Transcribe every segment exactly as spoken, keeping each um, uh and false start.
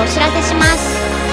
知らせします。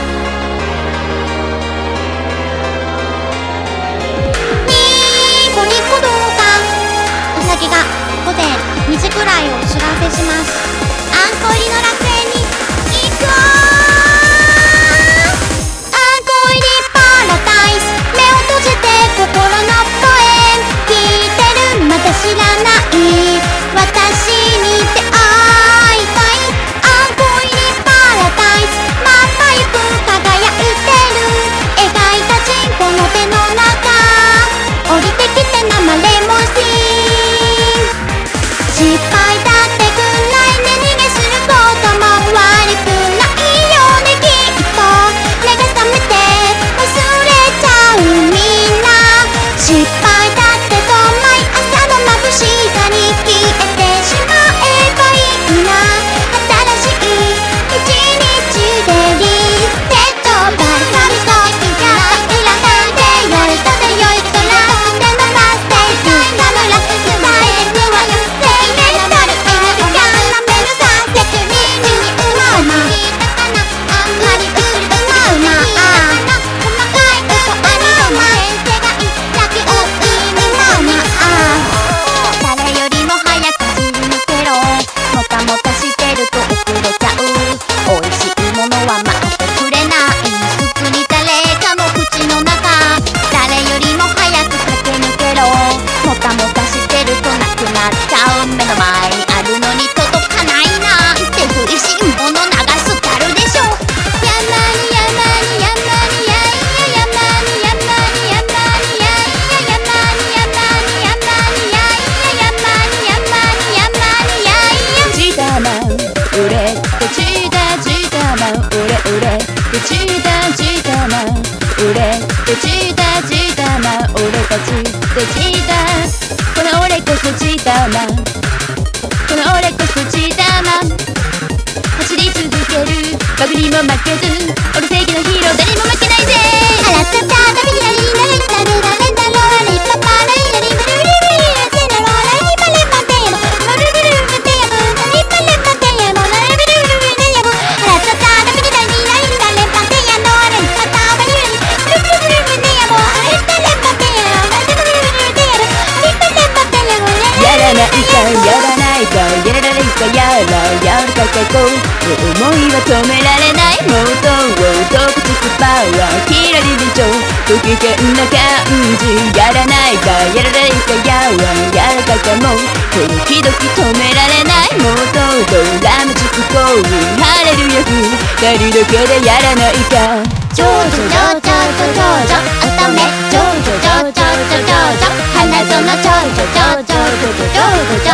ニコニコ動画、うさぎがごぜんにじくらいをお知らせします。あんこ入りの楽園に行くよー。あんこ入りパラダイス、目を閉じて心の声聞いてる、まだ知らない私に出会いたい。あんこ入りパラダイス、真っ赤い輝いてる、描いたチンコの手の中、降りてきて生レモンスティー。失敗だってくらいね、逃げすることも悪くないよね、きっと目が覚めて忘れちゃうみんな。失敗だってと毎朝の眩しさに消えてしまえばいいな。新しい一日でリセットバイバリと気がいらないでよいとでよいとらでのバステージなの楽伝えてくわよ。生命のるエネルギーなめるさせくみにうまうま聞いたかな、あんまりうるうまうまあ細かい嘘ありのま先生がいだけういみまうまあ誰よりも早く走り抜けろ。もたもたしてると遅れちゃう。美味しいものは待ってくれない。すぐに誰かの口の中、誰よりも早く駆け抜けろ。もたもたしてるとなくなっちゃう。目の前にあるのに届かないなんて不意しんもの流すたるでしょ。やまにやまにやまにやいややまにやまにやまにやいややまにやまにやまにやいややまにやまにやまにやいや。 チーターマン俺とチーターチーターマン俺俺とチーターチーターマン俺とチーターチーターマン俺たちとチーター、この俺こそチーターマン、この俺こそチーターマン。走り続ける僕にも負けず、俺正義のヒーロー誰にも負けないぜ。 あらつったたびらりなるたるだれだろあれパパライラリブルブルブルせなろらひまれまてやもロルルルルてやもなりまれまてやもならブルルルルてやもあらつったたびらりなるたれまてやのあれパパライラリブルブルブルてやもあれたれまてやもならブルルルルてやもあれたれまてやもやらないかやらないかやらないかやらやるかかこう思いは止められない。もっとを毒つくパワーキラリリチョご機嫌な感じ。やらないかやらないかやらやるかかも時々止められない。もっとドラマチック行為ハレルヤ風二人だけでやらないか。 ちょうちょちょちょちょちょちょ乙女ちょうちょちょちょちょちょちょ花園ちょうちょちょちょちょちょちょちょちょちょちょちょちょちょ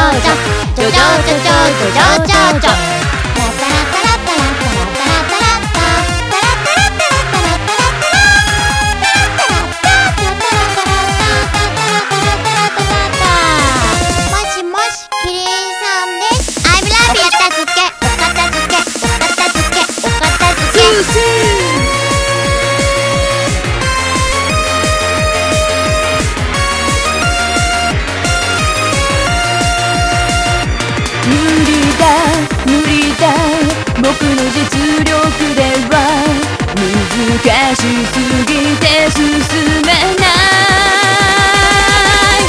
ちょちょちょタラタラタラタラタラタラタラタラタラタラタラタラもしもしキリンさんです。アイブライブやったづけお片付けお片付けお片付け無理だ無理だ僕の実力では難しすぎて進めない。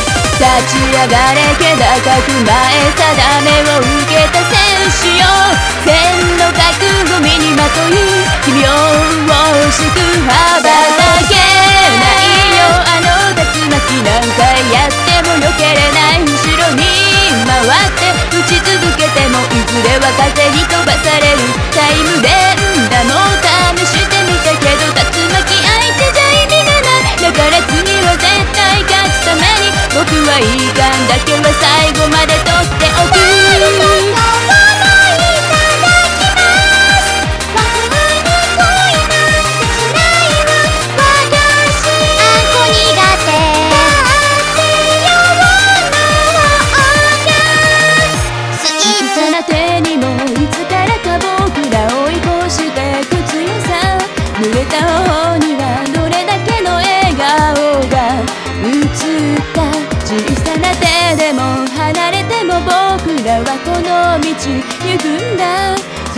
立ち上がれ気高く前定めを受けた戦士よ。千の覚悟身にまとい君を惜しく羽ばたけないよ。あの竜巻なんかやってもよけれない。後ろに回って打ち続けてもいずれは風に飛ばされる。タイム連打も試してみたけど竜巻相手じゃ意味がない。だから次は絶対勝つために僕はいい感だけは最後まで取っておく。濡れた頬にはどれだけの笑顔が映った。小さな手でも離れても僕らはこの道行くんだ。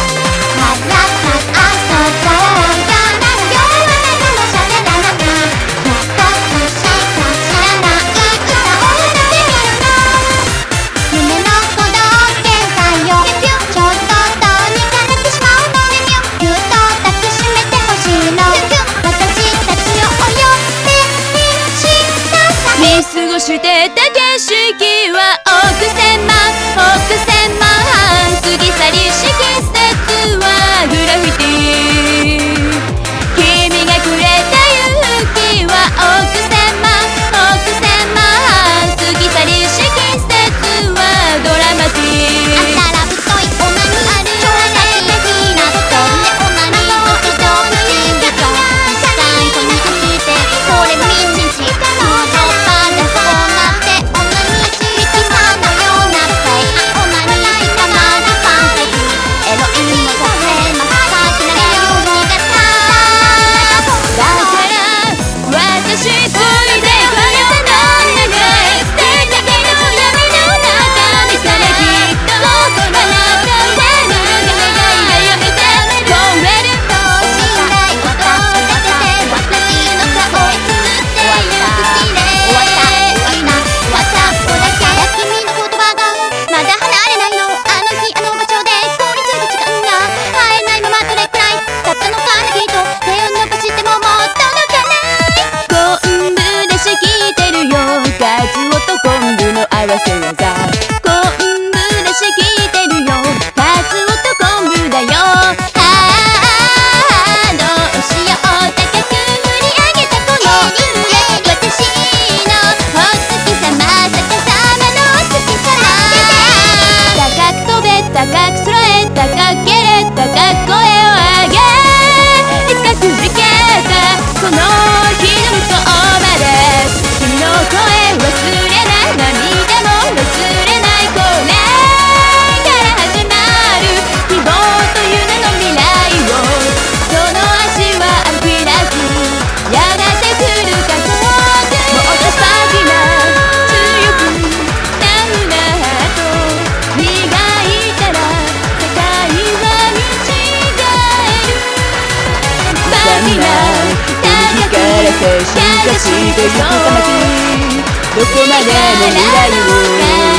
見過ごしてた景色は億千万億千万過ぎ去りし季節はグラフィティ君がくれた勇気は億千万億千万過ぎ去りし季節はドラマティあったら太いオナニー超絶的なことでオナニーの人の人魚最後に起きてこれみちち登場パンでそうなってオナニーしきさんのようなプレイオナニーしたまでファンタジーエロいもさせます先なるようにがさだから私ついてくれたの長い素敵な闇の中にさらきっとこの中でぬるぎ願いが読みた超える信頼を重ねて私の顔を作ってゆく気で終わった終わった終わったここだけ君の言葉がまだ離れないのあの日あの場所で凍りついた時間が会えないままどれくらいだったのかなきっと手を伸ばしてももう届かない昆布でしきてるよカツオと昆布の合わせ技昆布でしきてるよカツオと昆布だよああどうしよう高く振り上げたこの腕私のお月様逆さまのお月様高く飛べ高く空へ高く蹴れ高く声を上げいつかくじけたこの日の向こうまで君の声忘れない涙も忘れないこれから始まる希望という名の未来をその足は歩き出すやがて来るかもっとスパーキーな強くダウなハート磨いたら世界は見違えるバーキーな高くから進化してゆくたまきどこまでも未来を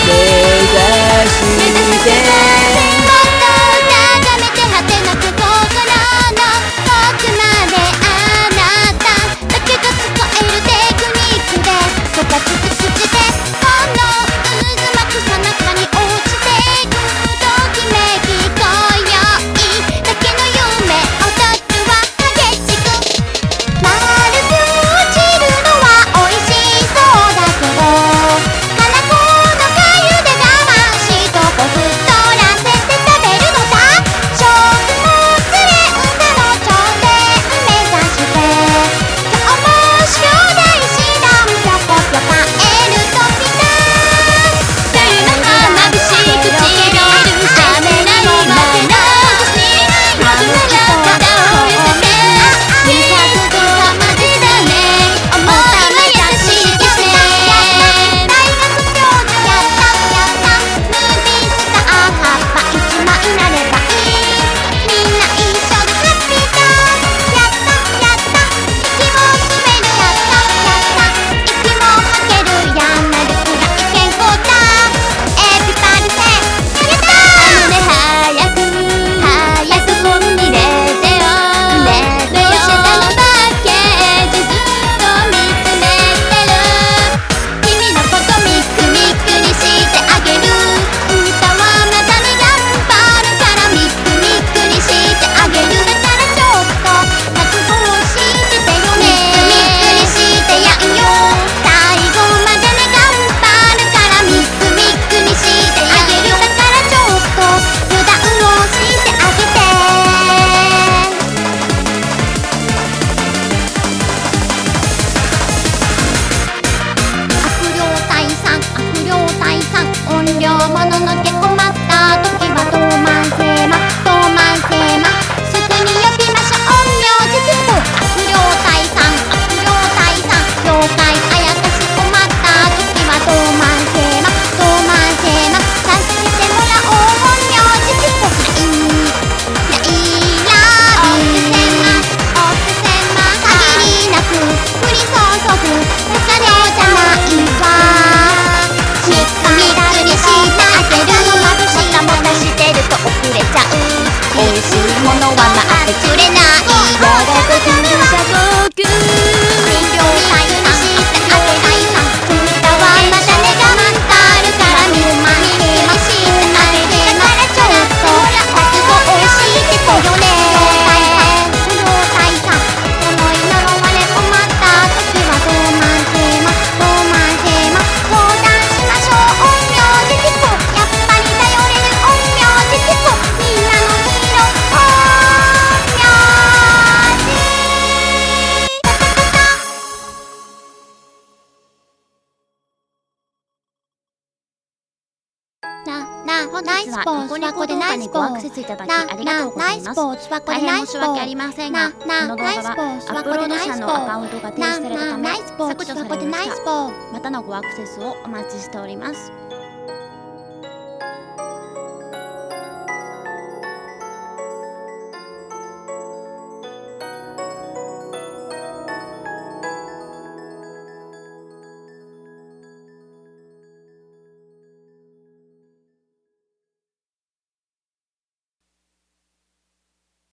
本日はニコニコ動画にごアクセスいただきありがとうございます。大変申し訳ありませんが、この動画はアップロード者のアカウントが停止されたため削除されました。またのごアクセスをお待ちしております。